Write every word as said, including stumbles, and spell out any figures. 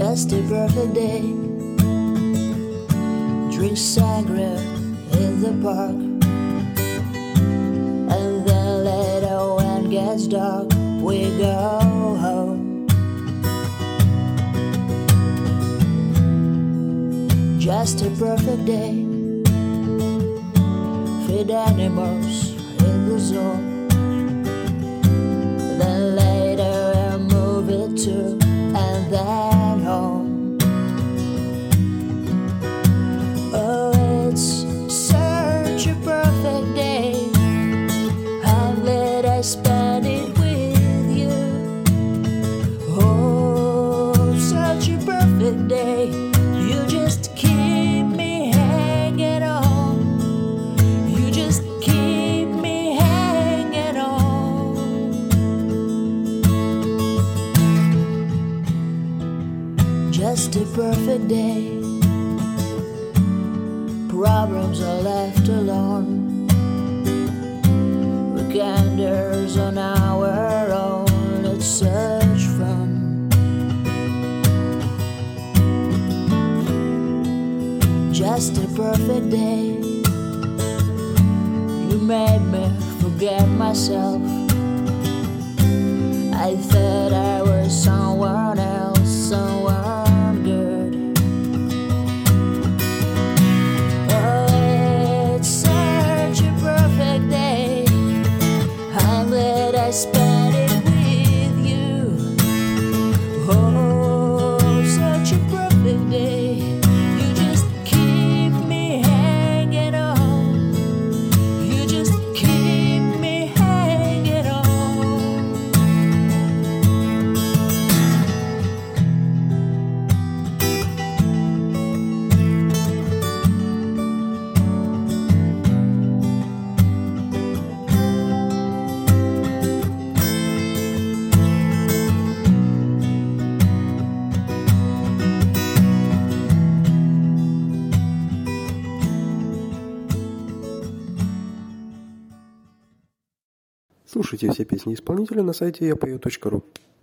just a perfect day. Drink sangria in the park, and then later when it gets dark, we go home. Just a perfect day. Feed animals in the zoo, then later a movie too, and then home. Oh, it's such a perfect day. I'm glad I spent it with you. Oh, such a perfect day. You just keep me hanging on. You just keep me hanging on. Just a perfect day. Problems are left alone. Weekenders on our own. It's such fun. Just a perfect day. You made me forget myself. I thought I was someone else, someone good. Oh, it's such a perfect day. I'm glad I spent it with you. Oh, such a perfect day. You just keep me hanging on. You just keep me hanging on. Слушайте все песни исполнителя на сайте я пою точка ру.